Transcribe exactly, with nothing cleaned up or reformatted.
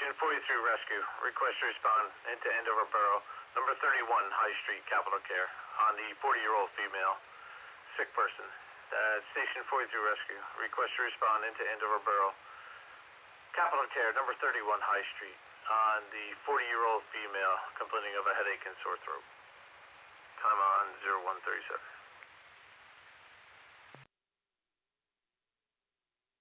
Station forty-three Rescue. Request to respond into Andover Borough. Number thirty-one High Street, Capital Care. On the forty-year-old female, sick person. Uh, Station forty-three Rescue. Request to respond into Andover Borough. Capital Care, number thirty-one High Street. On the forty-year-old female complaining of a headache and sore throat. Time on zero one thirty-seven.